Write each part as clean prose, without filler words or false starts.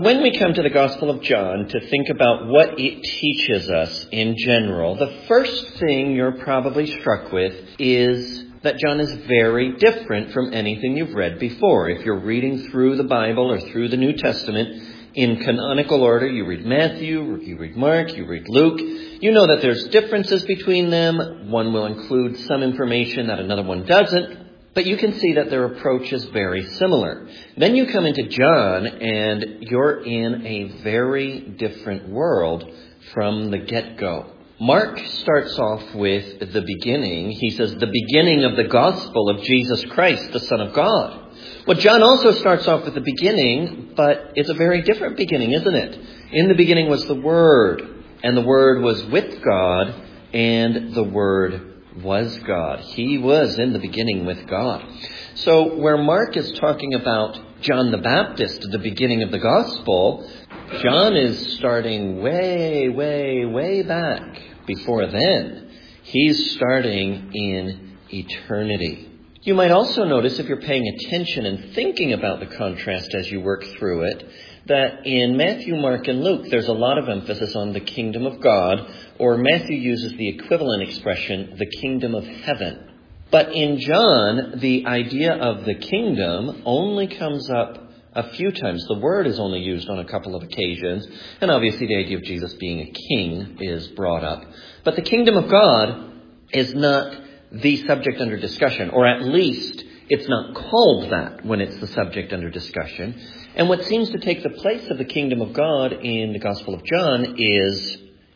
When we come to the Gospel of John to think about what it teaches us in general, the first thing you're probably struck with is that John is very different from anything you've read before. If you're reading through the Bible or through the New Testament in canonical order, you read Matthew, you read Mark, you read Luke, you know that there's differences between them. One will include some information that another one doesn't. But you can see that their approach is very similar. Then you come into John and you're in a very different world from the get-go. Mark starts off with the beginning. He says, the beginning of the gospel of Jesus Christ, the Son of God. Well, John also starts off with the beginning, but it's a very different beginning, isn't it? In the beginning was the Word, and the Word was with God, and the Word was God. He was in the beginning with God. So where Mark is talking about John the Baptist at the beginning of the gospel, John is starting way back before then. He's starting in eternity. You might also notice, if you're paying attention and thinking about the contrast as you work through it, that in Matthew, Mark, and Luke, there's a lot of emphasis on the kingdom of God, or Matthew uses the equivalent expression, the kingdom of heaven. But in John, the idea of the kingdom only comes up a few times. The word is only used on a couple of occasions, and obviously the idea of Jesus being a king is brought up. But the kingdom of God is not the subject under discussion, or at least it's not called that when it's the subject under discussion. And what seems to take the place of the kingdom of God in the Gospel of John is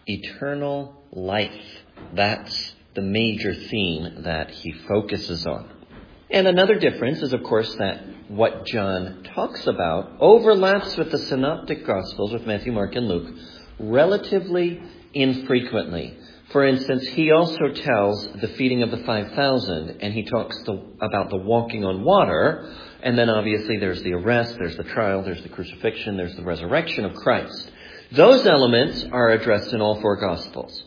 eternal life. That's the major theme that he focuses on. And another difference is, of course, that what John talks about overlaps with the synoptic Gospels, with Matthew, Mark, and Luke, relatively infrequently. For instance, he also tells the feeding of the 5,000, and he talks about the walking on water. And then obviously there's the arrest, there's the trial, there's the crucifixion, there's the resurrection of Christ. Those elements are addressed in all four Gospels.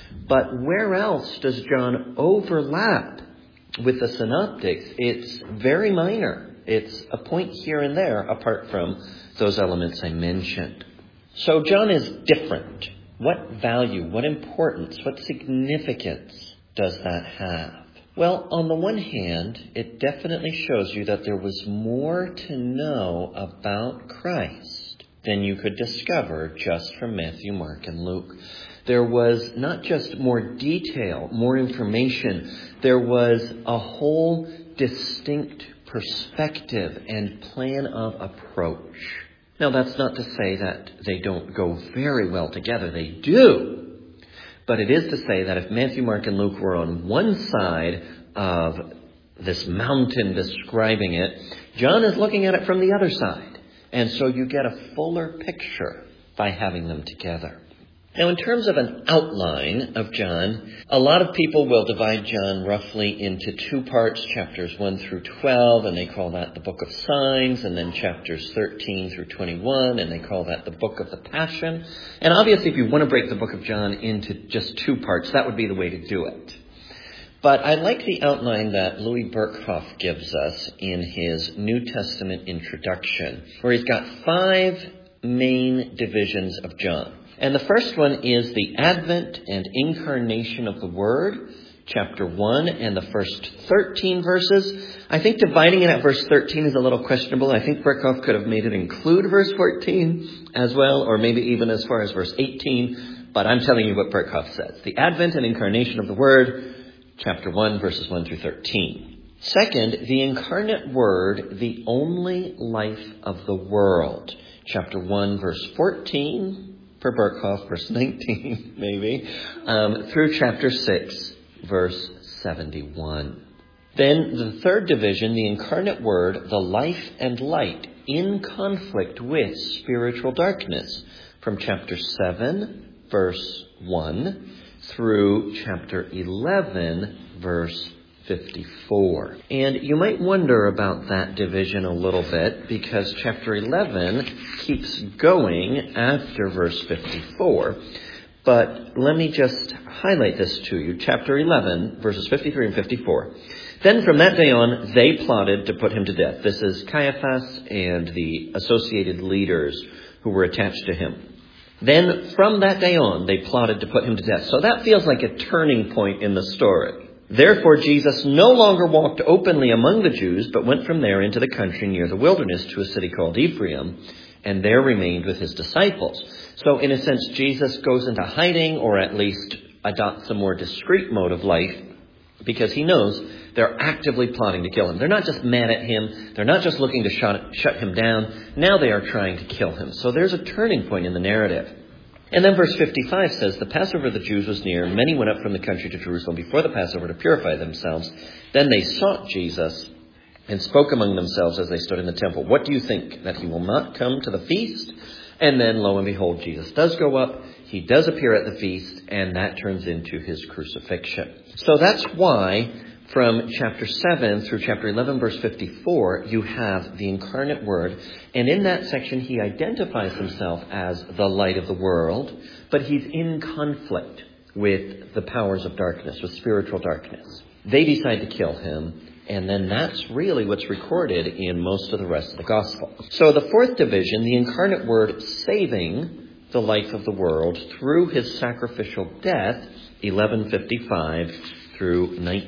But where else does John overlap with the synoptics? It's very minor. It's a point here and there apart from those elements I mentioned. So John is different. What value, what importance, what significance does that have? Well, on the one hand, it definitely shows you that there was more to know about Christ than you could discover just from Matthew, Mark, and Luke. There was not just more detail, more information. There was a whole distinct perspective and plan of approach. Now, that's not to say that they don't go very well together. They do. But it is to say that if Matthew, Mark, and Luke were on one side of this mountain describing it, John is looking at it from the other side. And so you get a fuller picture by having them together. Now, in terms of an outline of John, a lot of people will divide John roughly into two parts, chapters 1 through 12, and they call that the book of signs, and then chapters 13 through 21, and they call that the book of the Passion. And obviously, if you want to break the book of John into just two parts, that would be the way to do it. But I like the outline that Louis Berkhoff gives us in his New Testament introduction, where he's got 5 main divisions of John. And the first one is the advent and incarnation of the Word, chapter 1 and the first 13 verses. I think dividing it at verse 13 is a little questionable. I think Berkhoff could have made it include verse 14 as well, or maybe even as far as verse 18. But I'm telling you what Berkhoff says. The advent and incarnation of the Word, chapter 1, verses 1 through 13. Second, the incarnate Word, the only life of the world, chapter 1, verse 14, per Berkhoff, verse 19, maybe, through chapter 6, verse 71. Then the third division, the incarnate Word, the life and light, in conflict with spiritual darkness, from chapter 7, verse 1, through chapter 11, verse 54. And you might wonder about that division a little bit, because chapter 11 keeps going after verse 54. But let me just highlight this to you. Chapter 11, verses 53 and 54. Then from that day on, they plotted to put him to death. This is Caiaphas and the associated leaders who were attached to him. Then from that day on, they plotted to put him to death. So that feels like a turning point in the story. Therefore, Jesus no longer walked openly among the Jews, but went from there into the country near the wilderness to a city called Ephraim, and there remained with his disciples. So in a sense, Jesus goes into hiding, or at least adopts a more discreet mode of life, because he knows they're actively plotting to kill him. They're not just mad at him. They're not just looking to shut him down. Now they are trying to kill him. So there's a turning point in the narrative. And then verse 55 says, the Passover of the Jews was near. Many went up from the country to Jerusalem before the Passover to purify themselves. Then they sought Jesus and spoke among themselves as they stood in the temple. What do you think? That he will not come to the feast? And then, lo and behold, Jesus does go up. He does appear at the feast, and that turns into his crucifixion. So that's why from chapter 7 through chapter 11, verse 54, you have the incarnate Word. And in that section, he identifies himself as the light of the world, but he's in conflict with the powers of darkness, with spiritual darkness. They decide to kill him, and then that's really what's recorded in most of the rest of the gospel. So the fourth division, the incarnate Word saving the life of the world through his sacrificial death, 1155 through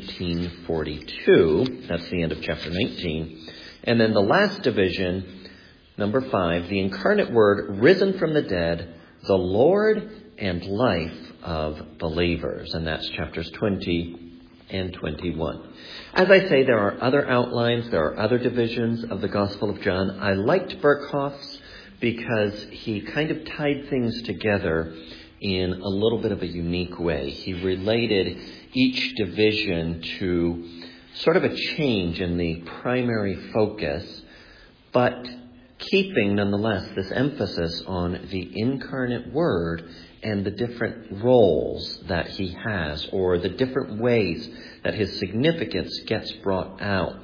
1942. That's the end of chapter 19. And then the last division, number 5, the incarnate Word risen from the dead, the Lord and life of believers. And that's chapters 20 and 21. As I say, there are other outlines, there are other divisions of the Gospel of John. I liked Berkhoff's because he kind of tied things together in a little bit of a unique way. He related each division to sort of a change in the primary focus, but keeping nonetheless this emphasis on the incarnate Word and the different roles that he has, or the different ways that his significance gets brought out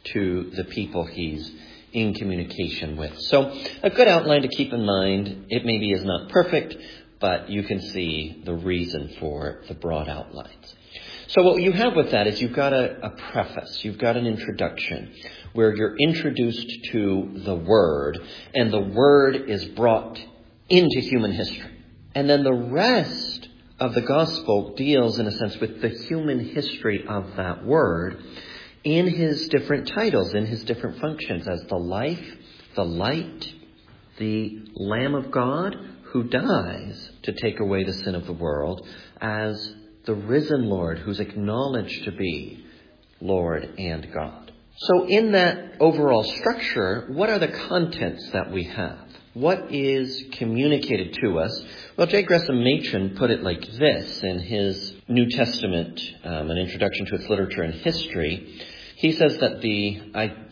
to the people he's in communication with. So a good outline to keep in mind. It maybe is not perfect, but you can see the reason for the broad outlines. So what you have with that is you've got a preface, you've got an introduction where you're introduced to the Word, and the Word is brought into human history. And then the rest of the Gospel deals, in a sense, with the human history of that Word in his different titles, in his different functions, as the life, the light, the Lamb of God who dies to take away the sin of the world, as the risen Lord who's acknowledged to be Lord and God. So in that overall structure, what are the contents that we have? What is communicated to us? Well, J. Gresham Machen put it like this in his New Testament, an introduction to its literature and history. He says that the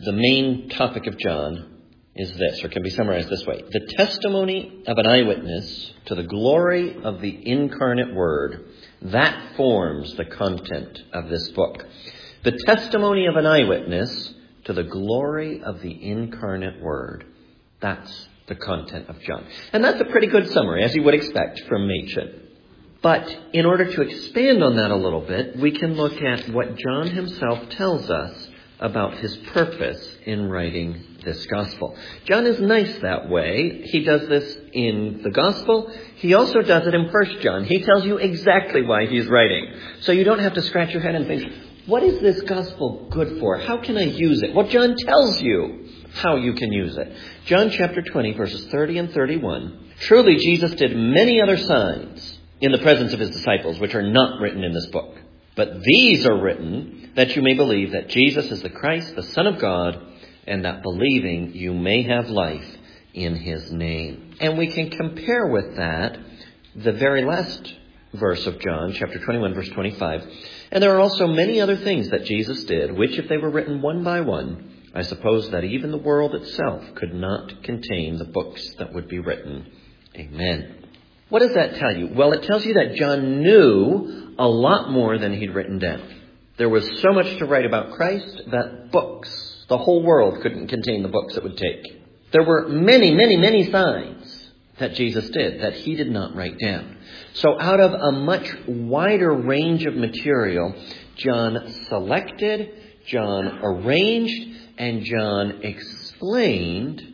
main topic of John is this, or can be summarized this way: the testimony of an eyewitness to the glory of the incarnate Word. That forms the content of this book. The testimony of an eyewitness to the glory of the incarnate Word. That's the content of John. And that's a pretty good summary, as you would expect from Machen. But in order to expand on that a little bit, we can look at what John himself tells us about his purpose in writing this gospel. John is nice that way. He does this in the gospel. He also does it in 1 John. He tells you exactly why he's writing. So you don't have to scratch your head and think, what is this gospel good for? How can I use it? Well, John tells you how you can use it. John chapter 20, verses 30 and 31. Truly, Jesus did many other signs in the presence of his disciples, which are not written in this book. But these are written that you may believe that Jesus is the Christ, the Son of God, and that believing you may have life in his name. And we can compare with that the very last verse of John, chapter 21, verse 25. And there are also many other things that Jesus did, which if they were written one by one, I suppose that even the world itself could not contain the books that would be written. Amen. What does that tell you? Well, it tells you that John knew a lot more than he'd written down. There was so much to write about Christ that books, the whole world couldn't contain the books it would take. There were many, many, many signs that Jesus did that he did not write down. So out of a much wider range of material, John selected, John arranged, and John explained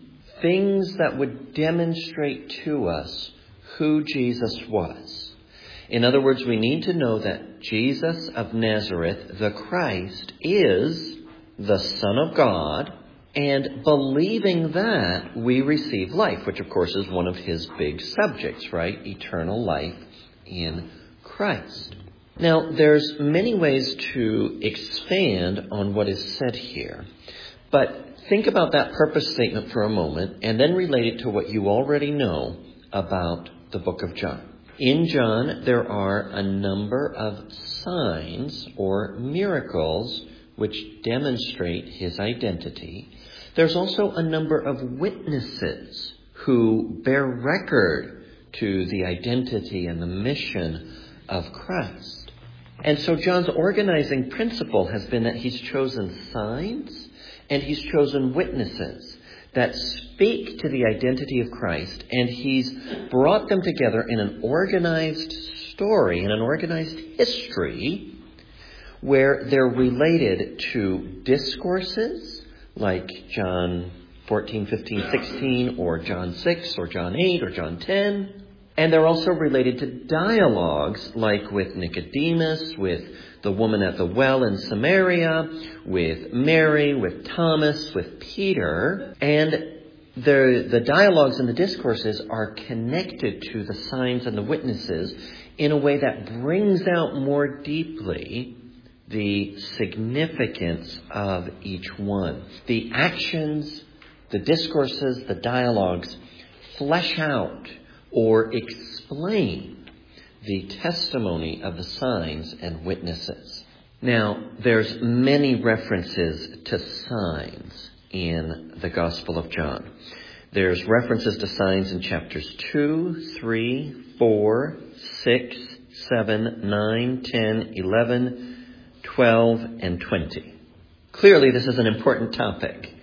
things that would demonstrate to us who Jesus was. In other words, we need to know that Jesus of Nazareth, the Christ, is the Son of God, and believing that, we receive life, which of course is one of his big subjects, right? Eternal life in Christ. Now, there's many ways to expand on what is said here, but think about that purpose statement for a moment and then relate it to what you already know about the book of John. In John, there are a number of signs or miracles which demonstrate his identity. There's also a number of witnesses who bear record to the identity and the mission of Christ. And so John's organizing principle has been that he's chosen signs and he's chosen witnesses that speak to the identity of Christ, and he's brought them together in an organized story, in an organized history, where they're related to discourses like John 14, 15, 16, or John 6, or John 8, or John 10. And they're also related to dialogues like with Nicodemus, with the woman at the well in Samaria, with Mary, with Thomas, with Peter. And the dialogues and the discourses are connected to the signs and the witnesses in a way that brings out more deeply the significance of each one. The actions, the discourses, the dialogues flesh out or explain the testimony of the signs and witnesses. Now, there's many references to signs in the Gospel of John. There's references to signs in chapters 2, 3, 4, 6, 7, 9, 10, 11, 12, and 20. Clearly, this is an important topic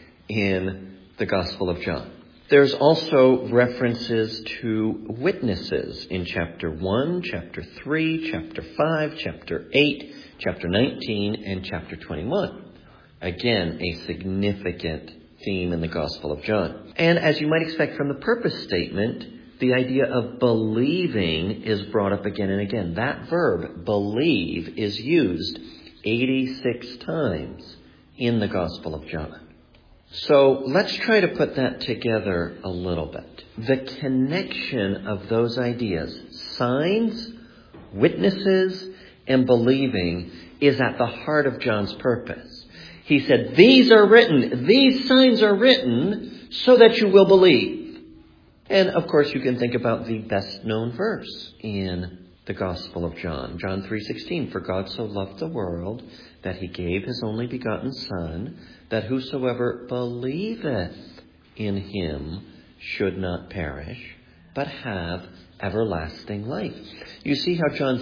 in the Gospel of John. There's also references to witnesses in chapter 1, chapter 3, chapter 5, chapter 8, chapter 19, and chapter 21. Again, a significant theme in the Gospel of John. And as you might expect from the purpose statement, the idea of believing is brought up again and again. That verb, believe, is used 86 times in the Gospel of John. So let's try to put that together a little bit. The connection of those ideas, signs, witnesses, and believing, is at the heart of John's purpose. He said, these signs are written so that you will believe. And of course you can think about the best known verse in the Gospel of John. John 3:16, for God so loved the world that he gave his only begotten Son, that whosoever believeth in him should not perish, but have everlasting life. You see how John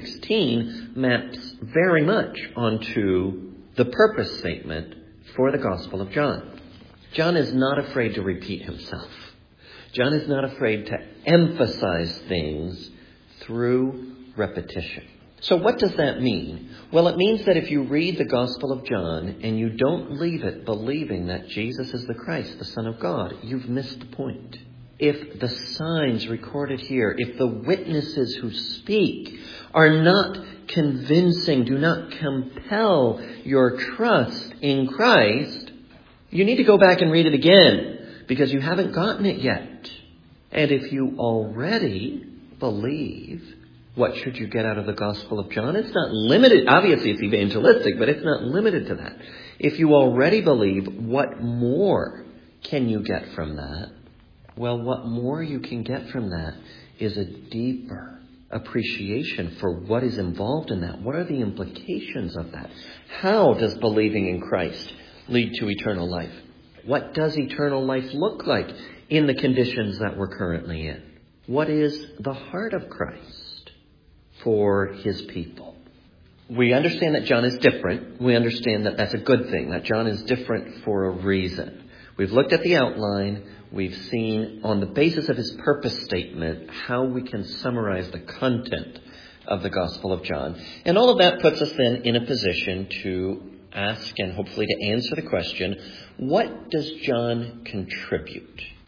3:16 maps very much onto the purpose statement for the Gospel of John. John is not afraid to repeat himself. John is not afraid to emphasize things through repetition. So what does that mean? Well, it means that if you read the Gospel of John and you don't leave it believing that Jesus is the Christ, the Son of God, you've missed the point. If the signs recorded here, if the witnesses who speak are not convincing, do not compel your trust in Christ, you need to go back and read it again because you haven't gotten it yet. And if you already believe, what should you get out of the Gospel of John? It's not limited. Obviously, it's evangelistic, but it's not limited to that. If you already believe, what more can you get from that? Well, what more you can get from that is a deeper appreciation for what is involved in that. What are the implications of that? How does believing in Christ lead to eternal life? What does eternal life look like in the conditions that we're currently in? What is the heart of Christ for his people? We understand that John is different. We understand that that's a good thing, that John is different for a reason. We've looked at the outline. We've seen on the basis of his purpose statement how we can summarize the content of the Gospel of John. And all of that puts us then in a position to ask and hopefully to answer the question, what does John contribute?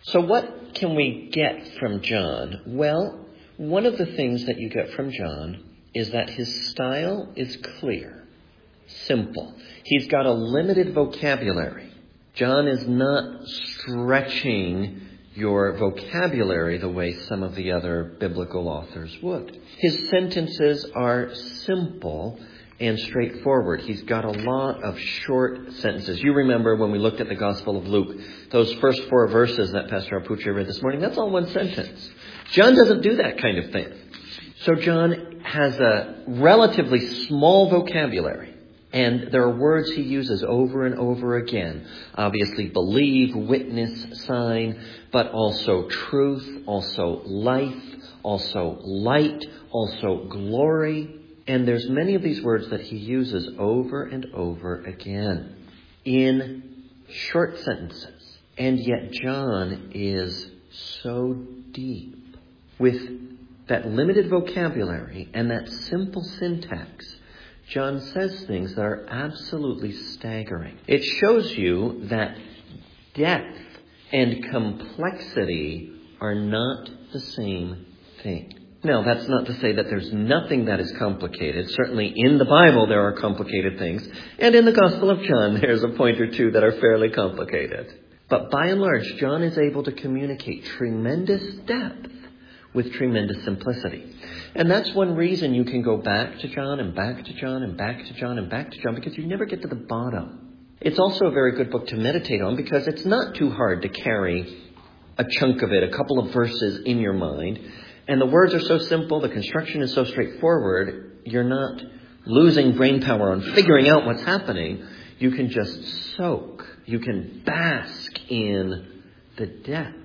So what can we get from John? Well, one of the things that you get from John is that his style is clear, simple. He's got a limited vocabulary. John is not stretching your vocabulary the way some of the other biblical authors would. His sentences are simple and straightforward. He's got a lot of short sentences. You remember when we looked at the Gospel of Luke, those first 4 verses that Pastor Apuche read this morning, that's all one sentence. John doesn't do that kind of thing. So John has a relatively small vocabulary, and there are words he uses over and over again. Obviously, believe, witness, sign, but also truth, also life, also light, also glory. And there's many of these words that he uses over and over again in short sentences. And yet John is so deep with that limited vocabulary and that simple syntax. John says things that are absolutely staggering. It shows you that depth and complexity are not the same thing. Now, that's not to say that there's nothing that is complicated. Certainly in the Bible there are complicated things. And in the Gospel of John there's a point or two that are fairly complicated. But by and large, John is able to communicate tremendous depth with tremendous simplicity. And that's one reason you can go back to John and back to John and back to John and back to John, because you never get to the bottom. It's also a very good book to meditate on because it's not too hard to carry a chunk of it, a couple of verses in your mind. And the words are so simple, the construction is so straightforward, you're not losing brain power on figuring out what's happening. You can just soak. You can bask in the depth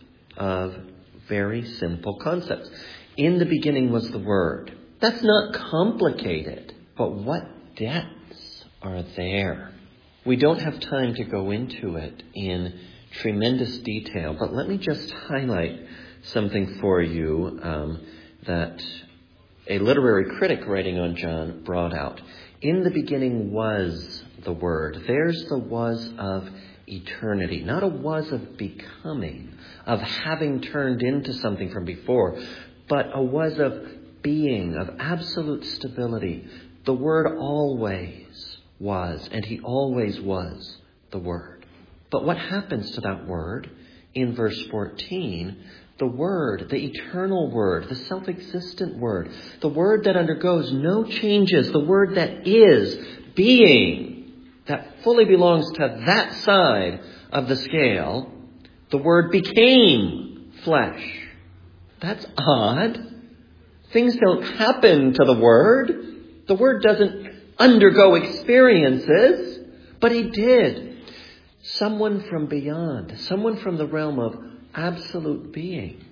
of very simple concepts. In the beginning was the Word. That's not complicated, but what depths are there? We don't have time to go into it in tremendous detail, but let me just highlight something for you that a literary critic writing on John brought out. In the beginning was the Word. There's the was of eternity, not a was of becoming, of having turned into something from before, but a was of being, of absolute stability. The Word always was, and He always was the Word. But what happens to that Word? In verse 14, the Word, the eternal Word, the self-existent Word, the Word that undergoes no changes, the Word that is being, that fully belongs to that side of the scale, the Word became flesh. That's odd. Things don't happen to the Word. The Word doesn't undergo experiences, but He did. Someone from beyond, someone from the realm of absolute being,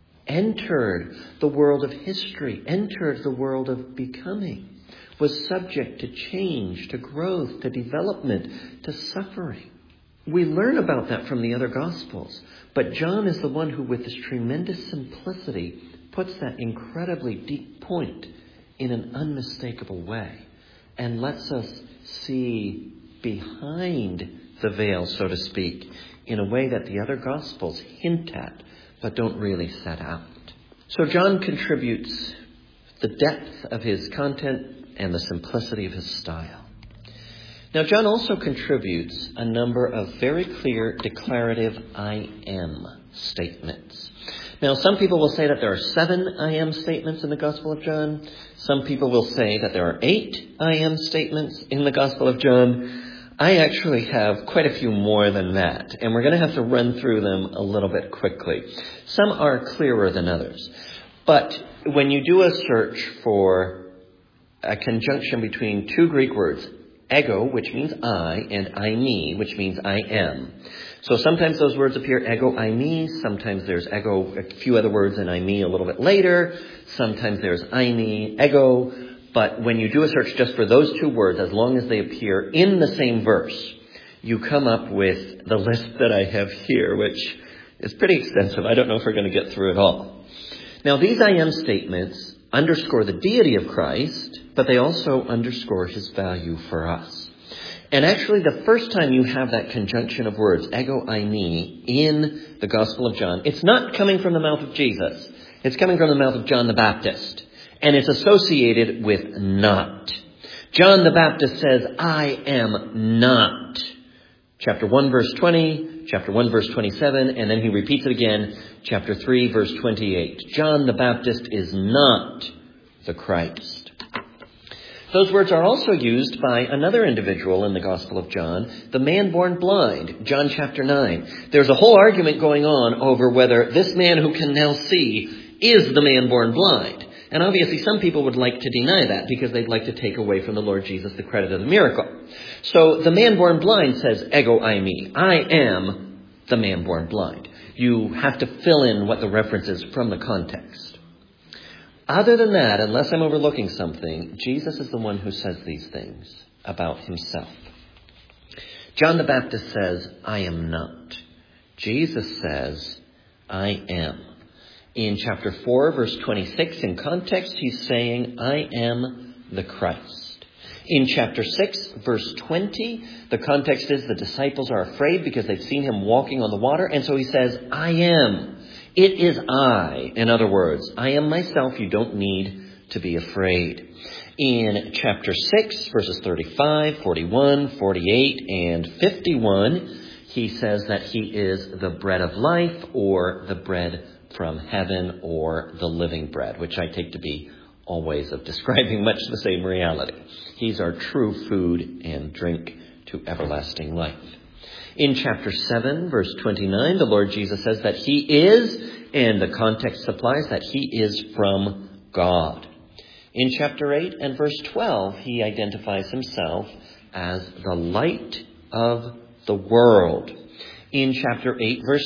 entered the world of history, entered the world of becoming, was subject to change, to growth, to development, to suffering. We learn about that from the other Gospels, but John is the one who, with this tremendous simplicity, puts that incredibly deep point in an unmistakable way and lets us see behind the veil, so to speak, in a way that the other Gospels hint at, but don't really set out. So John contributes the depth of his content and the simplicity of his style. Now, John also contributes a number of very clear declarative I am statements. Now, some people will say that there are 7 I am statements in the Gospel of John. Some people will say that there are 8 I am statements in the Gospel of John. I actually have quite a few more than that, and we're going to have to run through them a little bit quickly. Some are clearer than others. But when you do a search for a conjunction between 2 Greek words, ego, which means I, and eimi, which means I am. So sometimes those words appear ego, eimi. Sometimes there's ego, a few other words, and eimi a little bit later. Sometimes there's eimi, ego. But when you do a search just for those 2 words, as long as they appear in the same verse, you come up with the list that I have here, which is pretty extensive. I don't know if we're going to get through it all. Now, these I am statements underscore the deity of Christ, but they also underscore His value for us. And actually, the first time you have that conjunction of words, ego eimi, in the Gospel of John, it's not coming from the mouth of Jesus. It's coming from the mouth of John the Baptist. And it's associated with not. John the Baptist says, I am not. Chapter 1, verse 20, chapter 1, verse 27, and then he repeats it again, chapter 3, verse 28. John the Baptist is not the Christ. Those words are also used by another individual in the Gospel of John, the man born blind, John chapter 9. There's a whole argument going on over whether this man who can now see is the man born blind. And obviously some people would like to deny that because they'd like to take away from the Lord Jesus the credit of the miracle. So the man born blind says, ego eimi, I am the man born blind. You have to fill in what the reference is from the context. Other than that, unless I'm overlooking something, Jesus is the one who says these things about himself. John the Baptist says, I am not. Jesus says, I am. In chapter 4, verse 26, in context, he's saying, I am the Christ. In chapter 6, verse 20, the context is the disciples are afraid because they've seen him walking on the water. And so he says, I am. It is I. In other words, I am myself. You don't need to be afraid. In chapter 6, verses 35, 41, 48, and 51, he says that he is the bread of life, or the bread from heaven, or the living bread, which I take to be all ways of describing much the same reality. He's our true food and drink to everlasting life. In chapter 7, verse 29, the Lord Jesus says that he is, and the context supplies that he is from God. In chapter 8 and verse 12, he identifies himself as the light of the world. In chapter 8, verse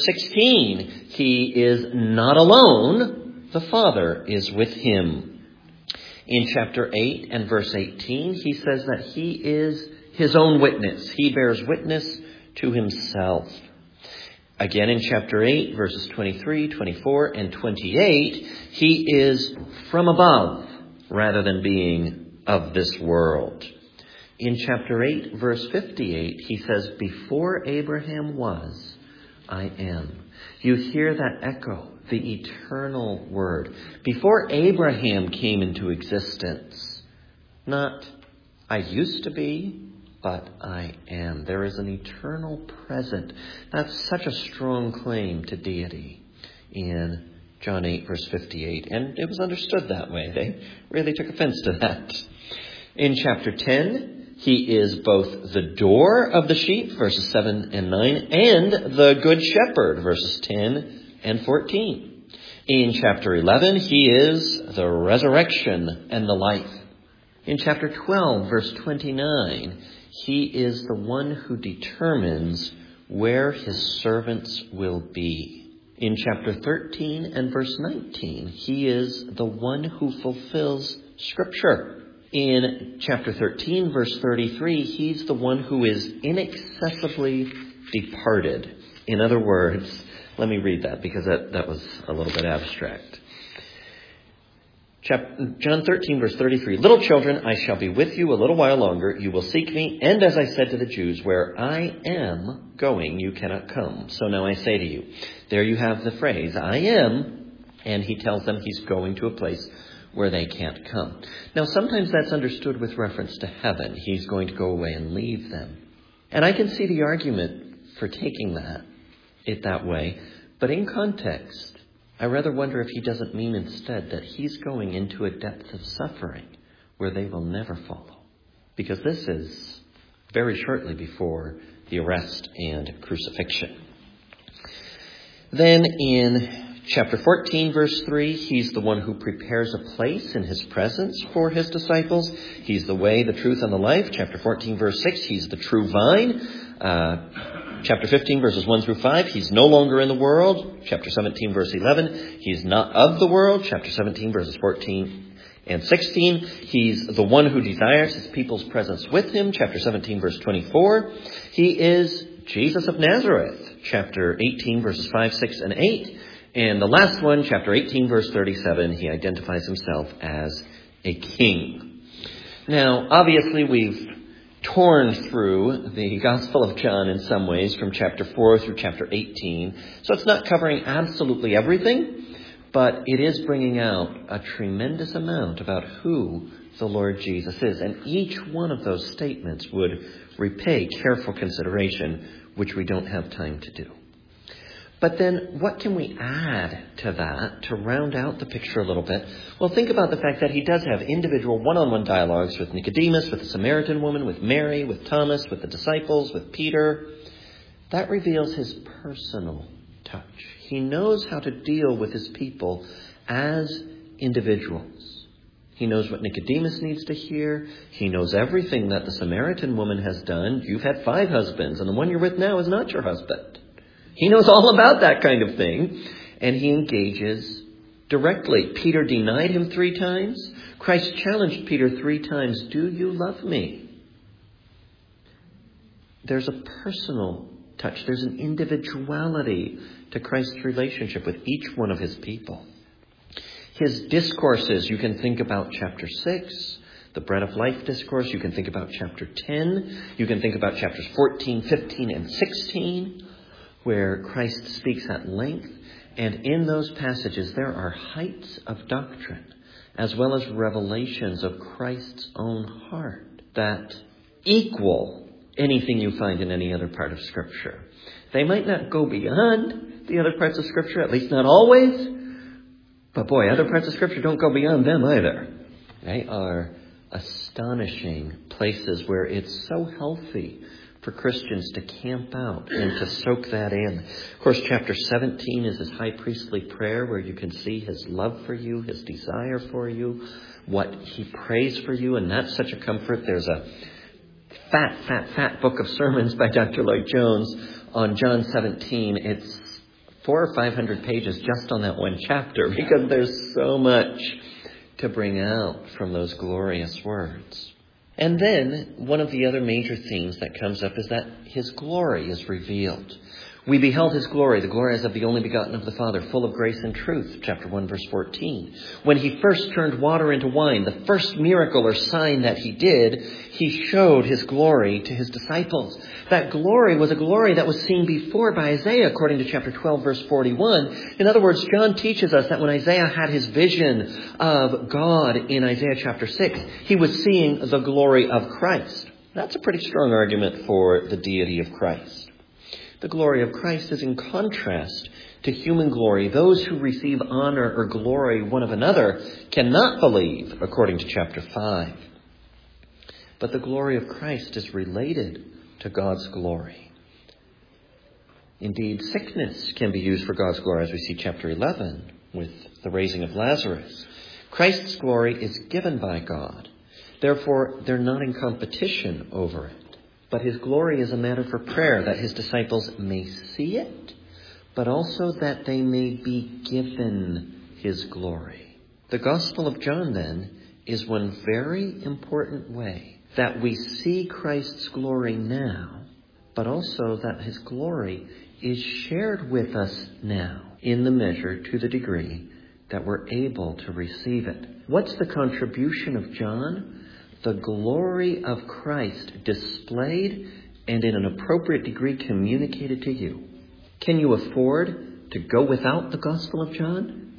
16, he is not alone. The Father is with him. In chapter 8 and verse 18, he says that he is his own witness. He bears witness to himself. Again, in chapter 8, verses 23, 24, and 28, he is from above rather than being of this world. In chapter 8, verse 58, he says, before Abraham was, I am. You hear that echo, the eternal word. Before Abraham came into existence, not I used to be, but I am. There is an eternal present. That's such a strong claim to deity in John 8, verse 58. And it was understood that way. They really took offense to that. In chapter 10, he is both the door of the sheep, verses 7 and 9, and the good shepherd, verses 10 and 14. In chapter 11, he is the resurrection and the life. In chapter 12, verse 29, he is the one who determines where his servants will be. In chapter 13 and verse 19, he is the one who fulfills Scripture. In chapter 13, verse 33, he's the one who is inaccessibly departed. In other words, let me read that because that was a little bit abstract. John 13, verse 33, little children, I shall be with you a little while longer. You will seek me. And as I said to the Jews, where I am going, you cannot come. So now I say to you, there you have the phrase, I am. And he tells them he's going to a place where they can't come. Now, sometimes that's understood with reference to heaven. He's going to go away and leave them. And I can see the argument for taking it that way. But in context, I rather wonder if he doesn't mean instead that he's going into a depth of suffering where they will never follow. Because this is very shortly before the arrest and crucifixion. Then in chapter 14, verse 3, he's the one who prepares a place in his presence for his disciples. He's the way, the truth, and the life. Chapter 14, verse 6, he's the true vine. Chapter 15, verses 1 through 5, he's no longer in the world. Chapter 17, verse 11, he's not of the world. Chapter 17, verses 14 and 16, he's the one who desires his people's presence with him. Chapter 17, verse 24, he is Jesus of Nazareth. Chapter 18, verses 5, 6, and 8. And the last one, chapter 18, verse 37, he identifies himself as a king. Now, obviously, we've torn through the Gospel of John in some ways from chapter 4 through chapter 18. So it's not covering absolutely everything, but it is bringing out a tremendous amount about who the Lord Jesus is. And each one of those statements would repay careful consideration, which we don't have time to do. But then what can we add to that to round out the picture a little bit? Well, think about the fact that he does have individual one-on-one dialogues with Nicodemus, with the Samaritan woman, with Mary, with Thomas, with the disciples, with Peter. That reveals his personal touch. He knows how to deal with his people as individuals. He knows what Nicodemus needs to hear. He knows everything that the Samaritan woman has done. You've had 5 husbands, and the one you're with now is not your husband. He knows all about that kind of thing, and he engages directly. Peter denied him 3 times. Christ challenged Peter 3 times, "Do you love me?" There's a personal touch. There's an individuality to Christ's relationship with each one of his people. His discourses, you can think about chapter 6, the Bread of Life discourse. You can think about chapter 10. You can think about chapters 14, 15, and 16. Where Christ speaks at length, and in those passages there are heights of doctrine as well as revelations of Christ's own heart that equal anything you find in any other part of Scripture. They might not go beyond the other parts of Scripture, at least not always, but boy, other parts of Scripture don't go beyond them either. They are astonishing places where it's so healthy for Christians to camp out and to soak that in. Of course, chapter 17 is his high priestly prayer where you can see his love for you, his desire for you, what he prays for you, and that's such a comfort. There's a fat book of sermons by Dr. Lloyd Jones on John 17. It's 400 or 500 pages just on that one chapter because there's so much to bring out from those glorious words. And then one of the other major themes that comes up is that his glory is revealed. We beheld his glory, the glory as of the only begotten of the Father, full of grace and truth, chapter 1, verse 14. When he first turned water into wine, the first miracle or sign that he did, he showed his glory to his disciples. That glory was a glory that was seen before by Isaiah, according to chapter 12, verse 41. In other words, John teaches us that when Isaiah had his vision of God in Isaiah chapter 6, he was seeing the glory of Christ. That's a pretty strong argument for the deity of Christ. The glory of Christ is in contrast to human glory. Those who receive honor or glory one of another cannot believe, according to chapter 5. But the glory of Christ is related to God's glory. Indeed, sickness can be used for God's glory, as we see chapter 11 with the raising of Lazarus. Christ's glory is given by God. Therefore, they're not in competition over it. But his glory is a matter for prayer, that his disciples may see it, but also that they may be given his glory. The Gospel of John, then, is one very important way that we see Christ's glory now, but also that his glory is shared with us now in the measure, to the degree that we're able to receive it. What's the contribution of John? The glory of Christ displayed and in an appropriate degree communicated to you. Can you afford to go without the Gospel of John?